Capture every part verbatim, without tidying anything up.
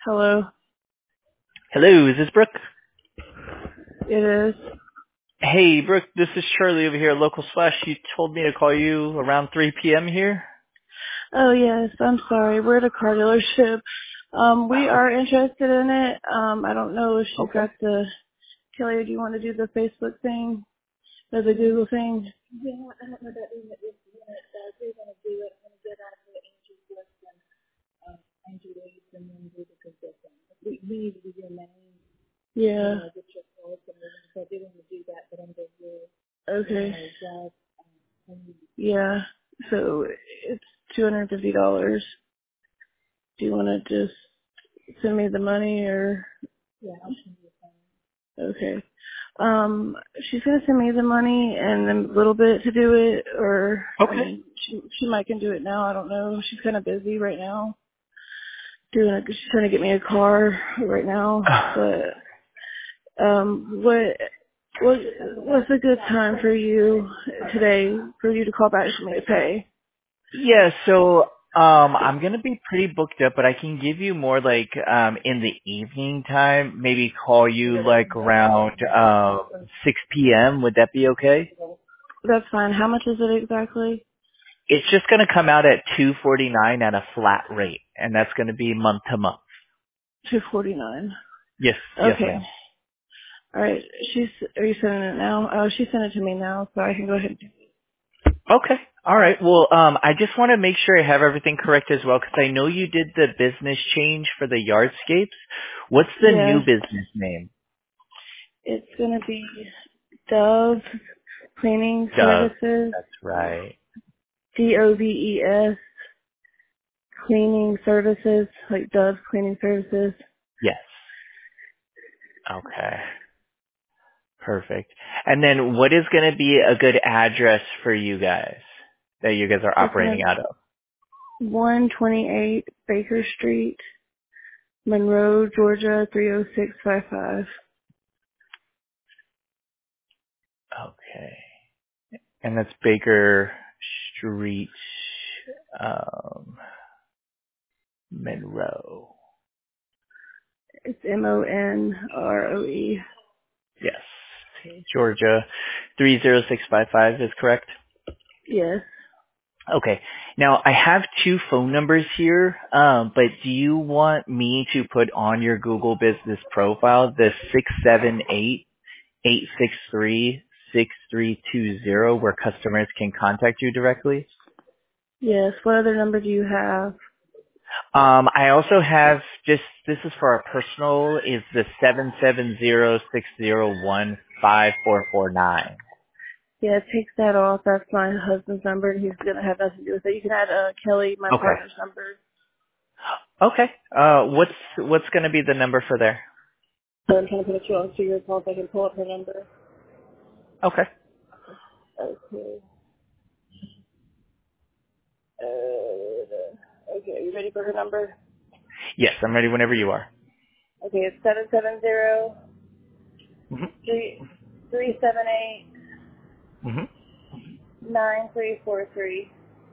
Hello. Hello, is this Brooke? It is. Hey, Brooke, this is Charlie over here at Local Slash. You told me to call you around three p.m. here. Oh yes, I'm sorry. We're at a car dealership. Um, we are interested in it. Um, I don't know if she's Okay. got the Kelly. Do you want to do the Facebook thing or the Google thing? Yeah, I don't know that we that we're gonna do it. I'm gonna get out of the Angel West and um, Angel West and then do the consistent. We, we need to do your name. Yeah. Uh, get your calls and everything. So I do want to do that, but I'm just here. Okay. Uh, Yeah. So it's two hundred fifty dollars. Do you want to just send me the money or? Yeah. I'll send you the money. Okay. Um, she's gonna send me the money and then a little bit to do it, or I Okay. mean, she she might can do it now. I don't know. She's kind of busy right now. Doing it. She's trying to get me a car right now. But um, what what what's a good time for you today for you to call back for me to pay? Yeah, so um I'm gonna be pretty booked up, but I can give you more like um in the evening time. Maybe call you like around um six p.m. Would that be okay? That's fine. How much is it exactly? It's just gonna come out at two forty-nine at a flat rate, and that's gonna be month to month. Two forty nine. Yes, yes, Okay. ma'am. All right. She's. Are you sending it now? Oh, she sent it to me now, so I can go ahead. And, Okay. All right. Well, um, I just want to make sure I have everything correct as well, because I know you did the business change for the yardscapes. What's the new yes. business name? It's gonna be Dove Cleaning Dove. Services. That's right. D O V E S Cleaning Services, like Dove Cleaning Services. Yes. Okay. Perfect. And then what is going to be a good address for you guys that you guys are It's operating gonna out of? one twenty eight Baker Street, Monroe, Georgia three oh six five five. Okay. And that's Baker Street, um, Monroe. It's M O N R O E. Yes. Georgia three zero six five five is correct? Yes. Okay. Now I have two phone numbers here, um, but do you want me to put on your Google Business profile the six seven eight eight six three six three two zero where customers can contact you directly? Yes. What other number do you have? Um, I also have just this is for our personal is the seven seven zero six zero one five four four nine. Yeah, take that off. That's my husband's number, and he's gonna have nothing to do with it. You can add uh, Kelly, my Okay. partner's number. Okay. Uh, what's what's going to be the number for there? So I'm trying to put you on to your call so I can pull up her number. Okay. Okay. Uh, okay, are you ready for her number? Yes, I'm ready whenever you are. Okay, it's seven seven zero hmm three three seven eight hmm nine three four three.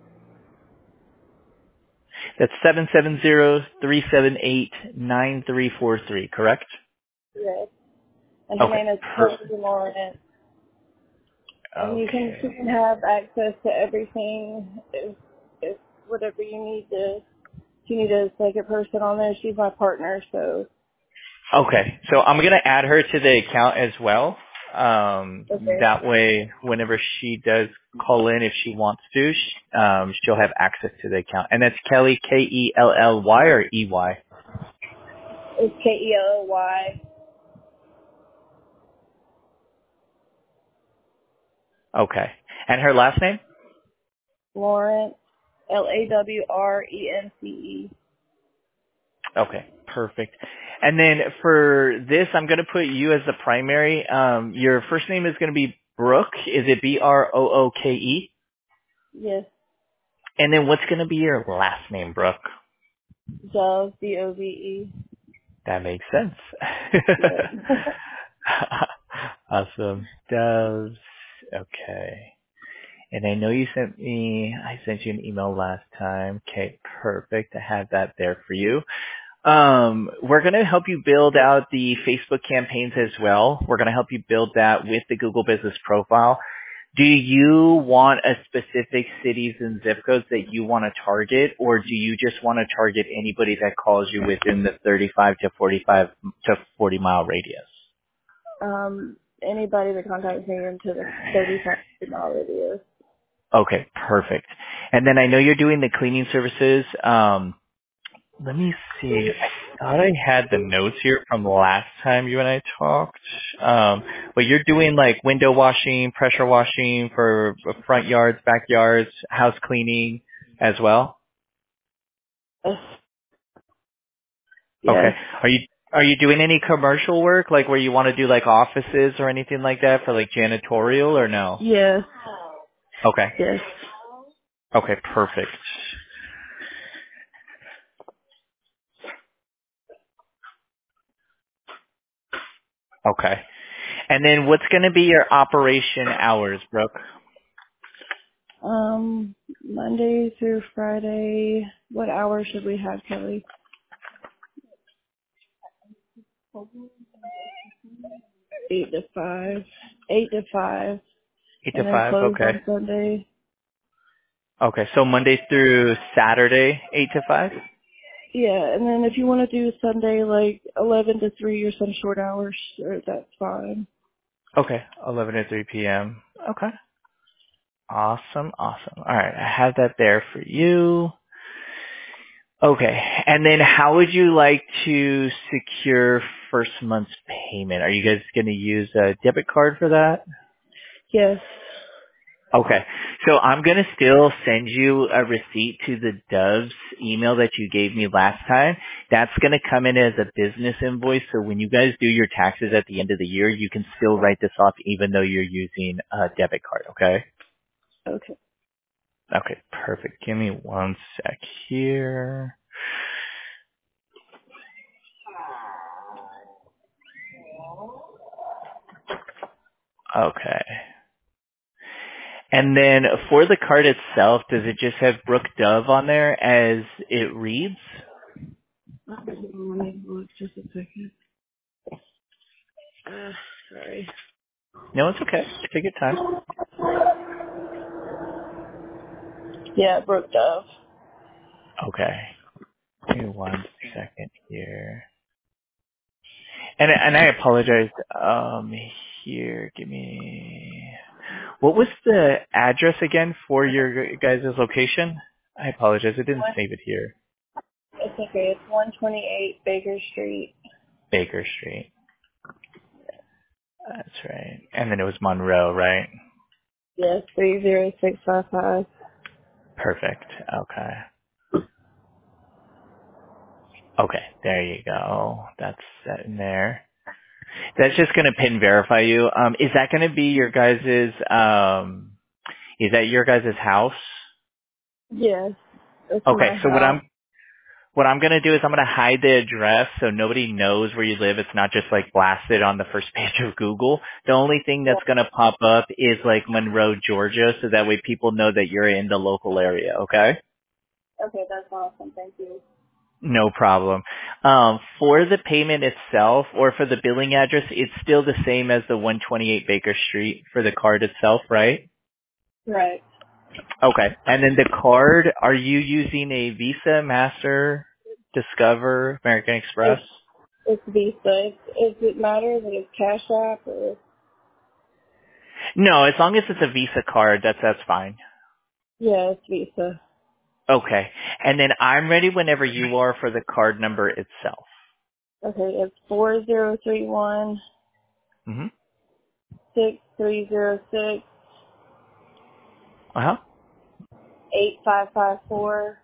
That's seven seven zero three seven eight nine three four three, correct? Yes. And her Okay. name is Per- Kelly Lawrence. And you can she okay. can have access to everything if if whatever you need to. If you need a second person on there, she's my partner, so Okay. So I'm gonna add her to the account as well. Um, okay. that way, whenever she does call in, if she wants to, sh- um, she'll have access to the account. And that's Kelly K E L L Y or E Y. It's K E L L Y Okay. And her last name? Lawrence L A W R E N C E. Okay, perfect. And then for this, I'm going to put you as the primary. Um, your first name is going to be Brooke. Is it B R O O K E? Yes. And then what's going to be your last name, Brooke? Dove D O V E. That makes sense. Yes. Awesome. Doves. Okay. And I know you sent me, I sent you an email last time. Okay, perfect. I have that there for you. Um, we're going to help you build out the Facebook campaigns as well. We're going to help you build that with the Google Business Profile. Do you want a specific cities and zip codes that you want to target, or do you just want to target anybody that calls you within the thirty-five to forty-five to forty mile radius? Um, anybody that contacts me into the thirty-five mile radius. Okay, perfect. And then I know you're doing the cleaning services. Um, let me see. I thought I had the notes here from last time you and I talked. Um, but you're doing like window washing, pressure washing for front yards, backyards, house cleaning as well. Yes. Okay. Yes. Are you are you doing any commercial work, like where you want to do like offices or anything like that for like janitorial, or no? Yes. Okay. Yes. Okay. Perfect. Okay. And then what's going to be your operation hours, Brooke? Um, Monday through Friday. What hours should we have, Kelly? Eight to five. Eight to five, Eight to and then five. closed Okay. on Sunday. Okay. So Monday through Saturday, eight to five. Yeah, and then if you want to do Sunday, like eleven to three or some short hours, or that's fine. Okay. Eleven to three p.m. Okay. Awesome. Awesome. All right. I have that there for you. Okay. And then how would you like to secure first month's payment? Are you guys going to use a debit card for that? Yes. Okay. So I'm going to still send you a receipt to the Doves email that you gave me last time. That's going to come in as a business invoice. So when you guys do your taxes at the end of the year, you can still write this off even though you're using a debit card. Okay. Okay. Okay. Perfect. Give me one sec here. Okay. And then for the card itself, does it just have Brooke Dove on there as it reads? Let me look just a second. Uh, sorry. No, it's okay. Take your time. Yeah, Brooke Dove. Okay. Give me one second here. And and I apologize. Um, here, give me. What was the address again for your guys' location? I apologize. I didn't One, save it here. it's okay. It's one twenty-eight Baker Street. Baker Street. That's right. And then it was Monroe, right? Yes, three zero six five five. Perfect. Okay. Okay. There you go. That's set in there. That's just going to pin verify you. Um, is that going to be your guys's, um, is that your guys's house? Yes, it's Okay. my So what house. I'm, what I'm going to do is I'm going to hide the address so nobody knows where you live. It's not just like blasted on the first page of Google. The only thing Yeah. that's going to pop up is like Monroe, Georgia, so that way people know that you're in the local area. Okay. Okay, that's awesome. Thank you. No problem. Um, for the payment itself or for the billing address, it's still the same as the one twenty-eight Baker Street for the card itself, right? Right. Okay. And then the card, are you using a Visa, Master, Discover, American Express? It's it's Visa. It's, does it matter that it's Cash App or? No, as long as it's a Visa card, that's that's fine. Yeah, it's Visa. Okay. And then I'm ready whenever you are for the card number itself. Okay, it's four zero three one Mm-hmm. six three zero six Uh-huh. eight five five four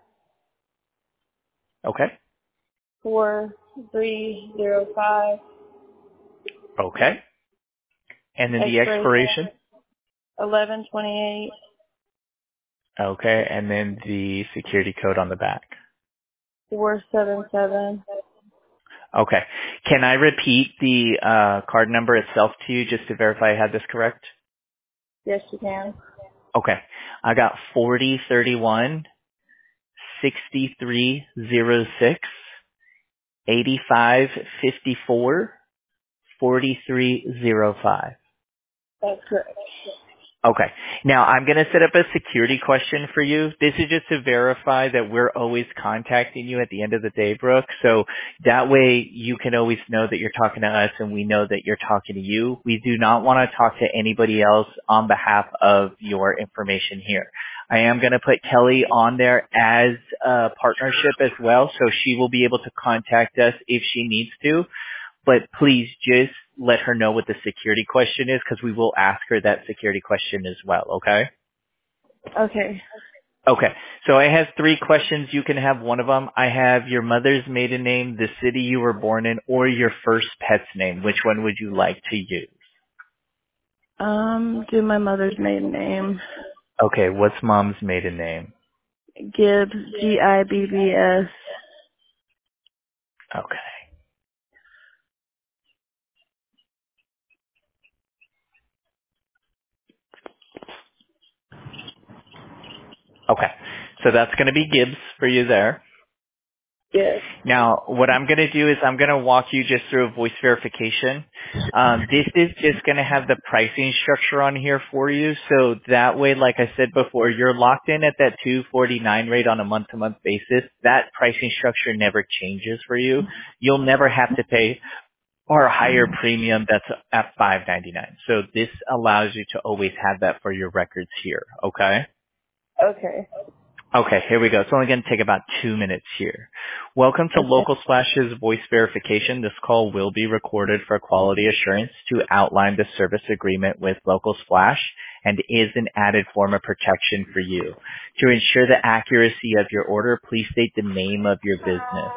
Okay. four three zero five. Okay. And then the Expiration expiration? eleven twenty eight Okay. And then the security code on the back. four seven seven. Okay. Can I repeat the uh, card number itself to you just to verify I had this correct? Yes, you can. Okay. I got forty thirty-one sixty-three zero six eighty-five fifty-four forty-three oh five. That's correct. Okay. Now I'm going to set up a security question for you. This is just to verify that we're always contacting you at the end of the day, Brooke. So that way you can always know that you're talking to us and we know that you're talking to you. We do not want to talk to anybody else on behalf of your information here. I am going to put Kelly on there as a partnership as well, so she will be able to contact us if she needs to. But please just let her know what the security question is, because we will ask her that security question as well, okay? Okay. Okay. So I have three questions. You can have one of them. I have your mother's maiden name, the city you were born in, or your first pet's name. Which one would you like to use? Um, do my mother's maiden name. Okay. What's mom's maiden name? Gibbs, G I B B S. Okay. Okay. So that's going to be Gibbs for you there. Yes. Now, what I'm going to do is I'm going to walk you just through a voice verification. Um, this is just going to have the pricing structure on here for you. So that way, like I said before, you're locked in at that two forty-nine rate on a month-to-month basis. That pricing structure never changes for you. You'll never have to pay or a higher premium that's at five ninety-nine. So this allows you to always have that for your records here. Okay? Okay. Okay, here we go. It's only going to take about two minutes here. Welcome to Okay. Local Splash's voice verification. This call will be recorded for quality assurance to outline the service agreement with Local Splash and is an added form of protection for you. To ensure the accuracy of your order, please state the name of your business.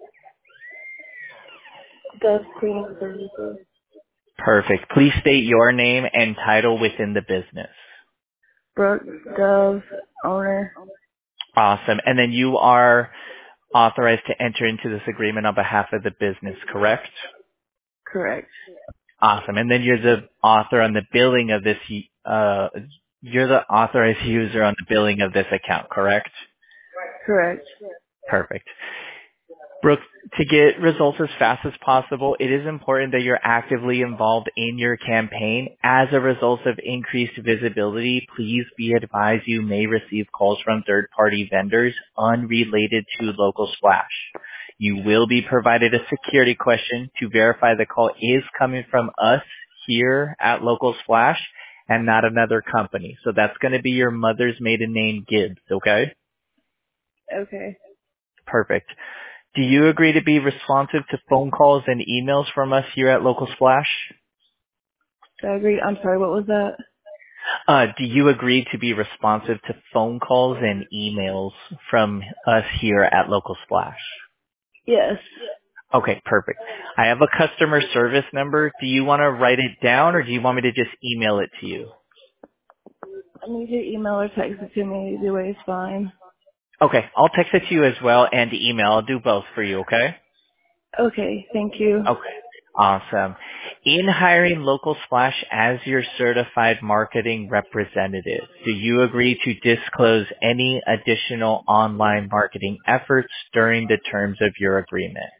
Does cleaning services. Perfect. Please state your name and title within the business. Brooke Dove, owner. Awesome. And then you are authorized to enter into this agreement on behalf of the business, correct? Correct. Awesome. And then you're the author on the billing of this, uh, you're the authorized user on the billing of this account, correct? Correct. Perfect. Brooke, to get results as fast as possible, it is important that you're actively involved in your campaign. As a result of increased visibility, please be advised you may receive calls from third-party vendors unrelated to Local Splash. You will be provided a security question to verify the call is coming from us here at Local Splash and not another company. So that's going to be your mother's maiden name, Gibbs, okay? Okay. Perfect. Do you agree to be responsive to phone calls and emails from us here at Local Splash? So I agree. I'm sorry, what was that? Uh, do you agree to be responsive to phone calls and emails from us here at Local Splash? Yes. Okay, perfect. I have a customer service number. Do you want to write it down or do you want me to just email it to you? I need you to email or text it to me. Either way is fine. Okay, I'll text it to you as well and email. I'll do both for you, okay? Okay, thank you. Okay. Awesome. In hiring Local Splash as your certified marketing representative, do you agree to disclose any additional online marketing efforts during the terms of your agreement?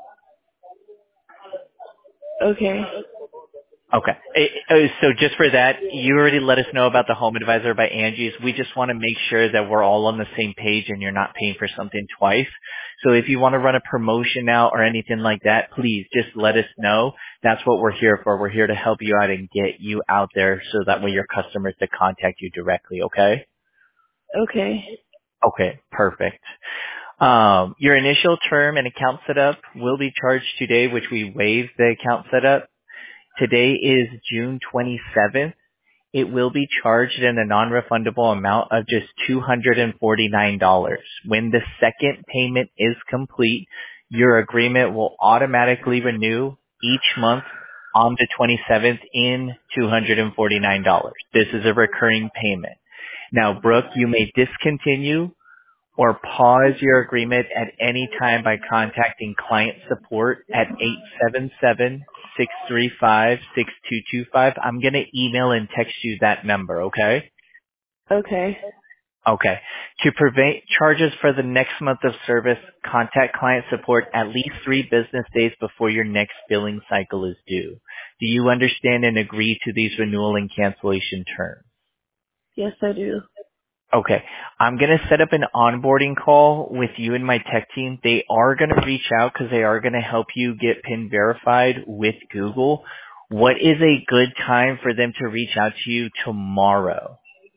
Okay. Okay. Eh, eh, So just for that, you already let us know about the Home Advisor by Angie's. We just want to make sure that we're all on the same page and you're not paying for something twice. So if you want to run a promotion now or anything like that, please just let us know. That's what we're here for. We're here to help you out and get you out there so that way your customers to contact you directly, okay? Okay. Okay, perfect. Um, your initial term and account setup will be charged today, which we waive the account setup. Today is June twenty-seventh. It will be charged in a non-refundable amount of just two hundred forty-nine dollars. When the second payment is complete, your agreement will automatically renew each month on the twenty-seventh in two hundred forty-nine dollars. This is a recurring payment. Now, Brooke, you may discontinue or pause your agreement at any time by contacting client support at eight seven seven, six three five, six two two five. I'm going to email and text you that number, okay? Okay. Okay. To prevent charges for the next month of service, contact client support at least three business days before your next billing cycle is due. Do you understand and agree to these renewal and cancellation terms? Yes, I do. Okay. I'm going to set up an onboarding call with you and my tech team. They are going to reach out because they are going to help you get PIN verified with Google. What is a good time for them to reach out to you tomorrow?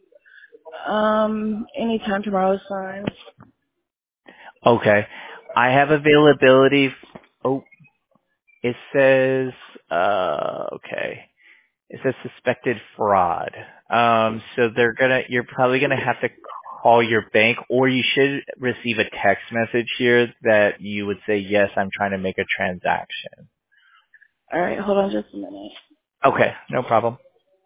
Um, anytime tomorrow is fine. Okay. I have availability. Oh, it says, uh, okay. It says suspected fraud. Um, so they're gonna, you're probably gonna have to call your bank, or you should receive a text message here that you would say, yes, I'm trying to make a transaction. All right, hold on just a minute. Okay, no problem.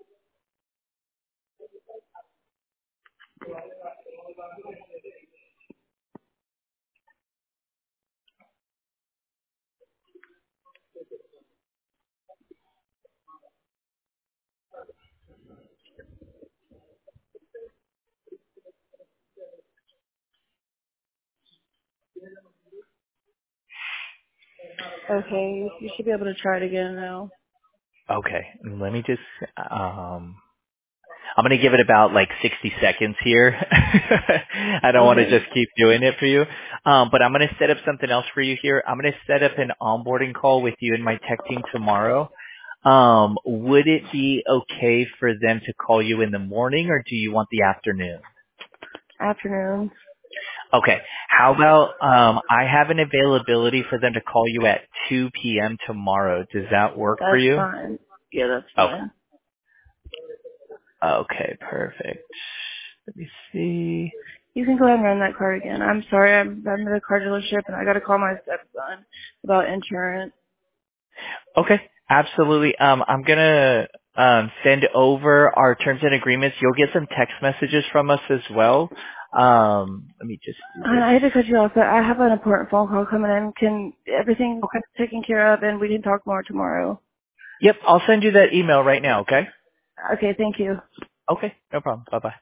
Okay, you should be able to try it again now. Okay, let me just, um, I'm going to give it about like sixty seconds here. I don't want to Okay. just keep doing it for you. Um, but I'm going to set up something else for you here. I'm going to set up an onboarding call with you and my tech team tomorrow. Um, would it be okay for them to call you in the morning, or do you want the afternoon? Afternoon. Okay. How about um, I have an availability for them to call you at two p.m. tomorrow. Does that work for That's you? fine. Yeah, that's Oh, fine. okay, perfect. Let me see. You can go ahead and run that card again. I'm sorry, I'm, I'm at a car dealership and I got to call my stepson about insurance. Okay, absolutely. Um, I'm gonna um, send over our terms and agreements. You'll get some text messages from us as well. Um, let me just do this. I I hate to cut you off, but I have an important phone call coming in. Can everything Okay. taken care of and we can talk more tomorrow? Yep, I'll send you that email right now. Okay. Okay, thank you. Okay, no problem. Bye bye.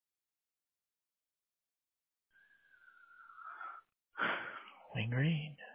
Wing Green.